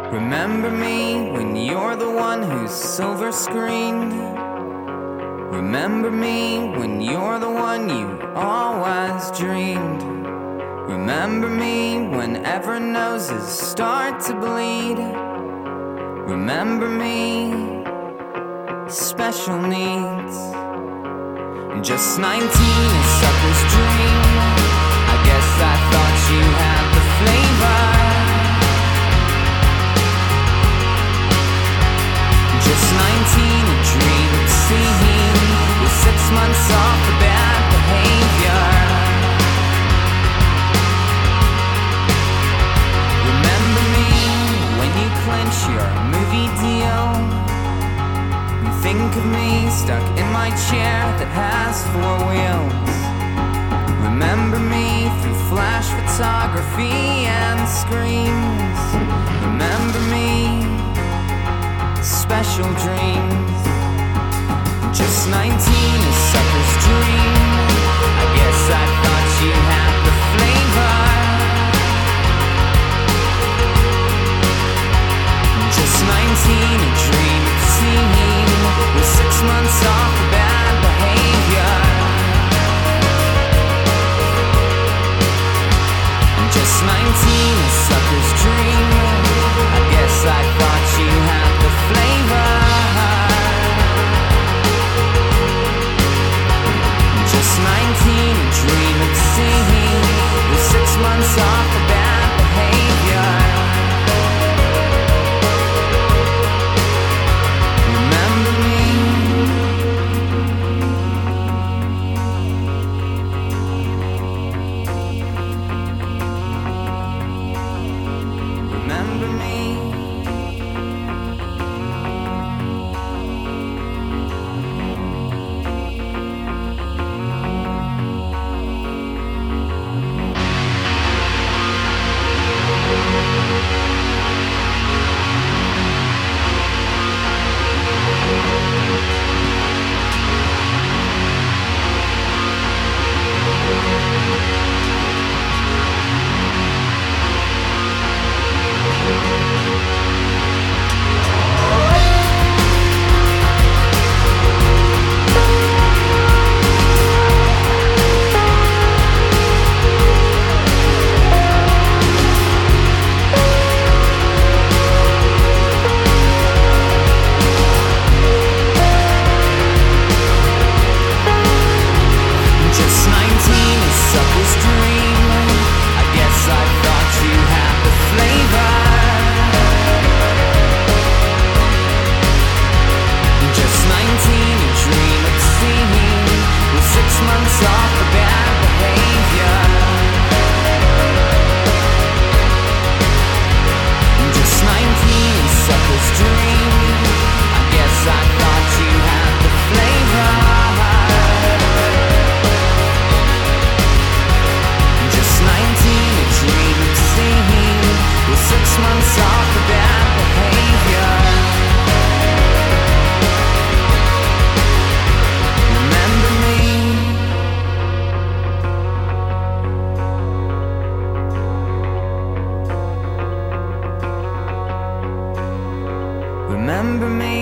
Remember me when you're the one who's silver screened. Remember me when you're the one you always dreamed. Remember me whenever noses start to bleed. Remember me, special needs. Just 19, a sucker's dream. I guess I thought you had the flavor. Just 19, a dream of seeing with 6 months off for bad behavior. Remember me when you clinch your movie deal. You think of me stuck in my chair that has 4 wheels. Remember me through flash photography and screens. Remember me, special dreams. Just 19, a sucker's dream. I guess I thought you had the flavor. Just 19, a dream of seeing with 6 months off for bad behavior. Just 19, a sucker's dream. I guess I thought you had the flavor. Just 19, a dream of seeing with 6 months off for bad behavior. Remember me. Remember me. Remember me.